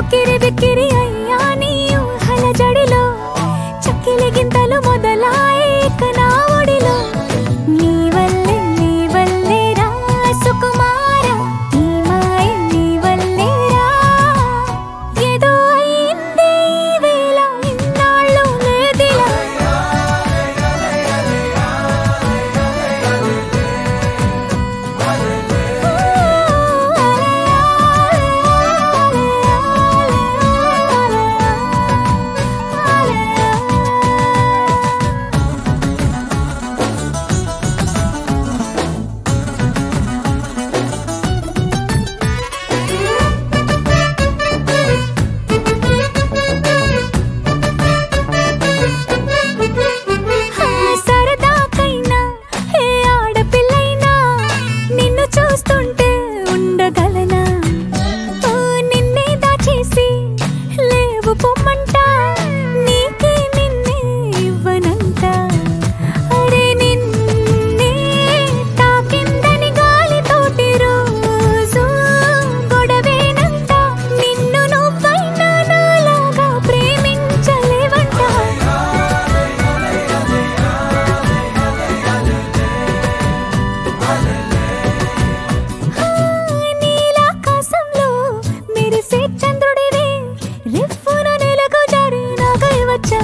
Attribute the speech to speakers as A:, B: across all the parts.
A: ఉక్కిరి బిక్కిరి అయ్యా నీ ఊహల జడిలో చక్కిలి గింతలు మొదలాయే ఇక నా ఒడిలో నీ వల్లే రా సుకుమార నీ మాయ నీ వల్లే రా ఏదో అయిందే ఈ వేళ ఇన్నాళ్ళు లేదిలా సరదాకైనా ఏ ఆడపిల్లైనా నిన్ను చూస్తుంటే ఉండగలనా నిన్నే దాచేసి లేవు పొమ్మంట నీకే నిన్నే ఇవ్వనంట అరే నిన్నే తాకిందని గాలితోటి రోజు గొడవేనంట నిన్ను నువ్వైనా నాలాగా ప్రేమించలేవంట నీలాకాశంలో మెరిసే చంద్రుడివే రిఫ్ఫున నెలకు జారి నాకై వచ్చా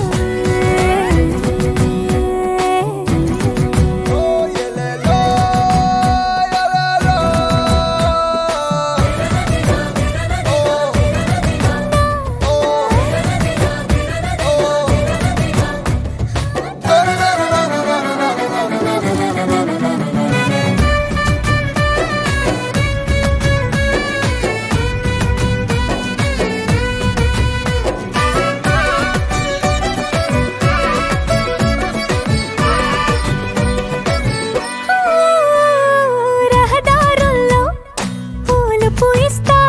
A: రహదారుల్లో పూలు పూయిస్తా